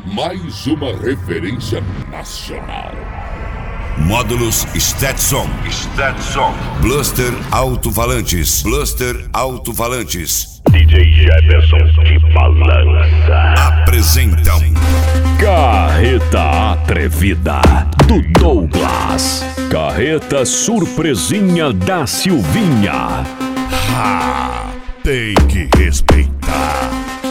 mais uma referência nacional. Módulos Stetson. Bluster Alto-Falantes. DJ Jefferson de Balança apresentam Carreta Atrevida do Douglas. Carreta Surpresinha da Silvinha. Tem que respeitar.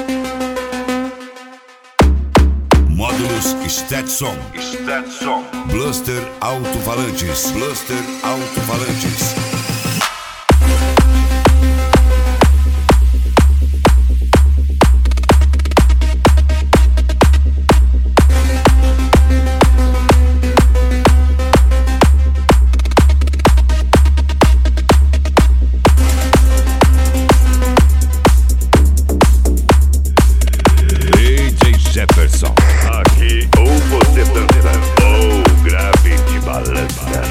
Módulos Stetson. Bluster Alto-Falantes. Jefferson. aqui, ou você dança ou grave de balança.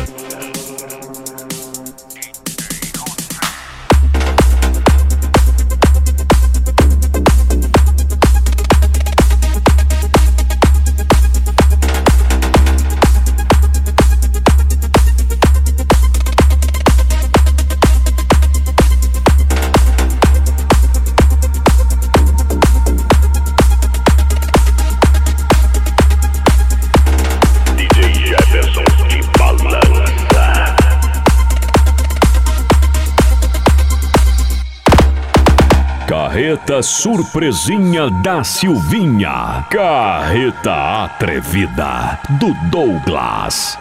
Carreta Surpresinha da Silvinha. Carreta Atrevida do Douglas.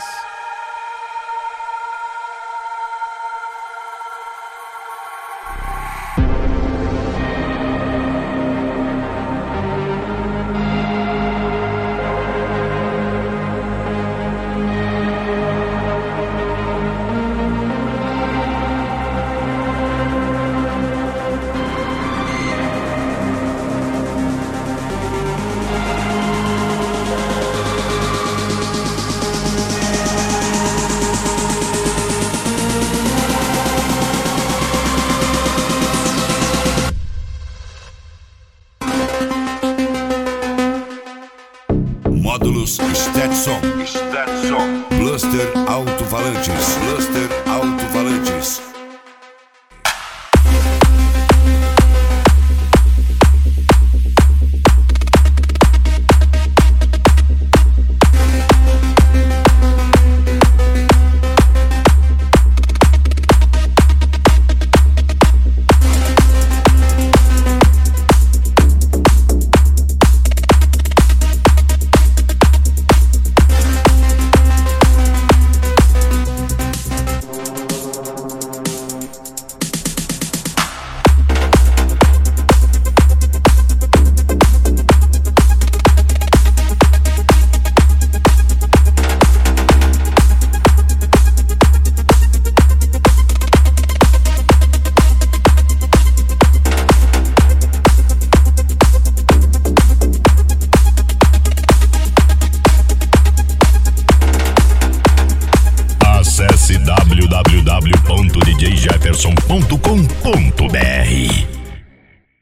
Módulos Stetson. Bluster Alto-Falantes. Acesse www.djjefferson.com.br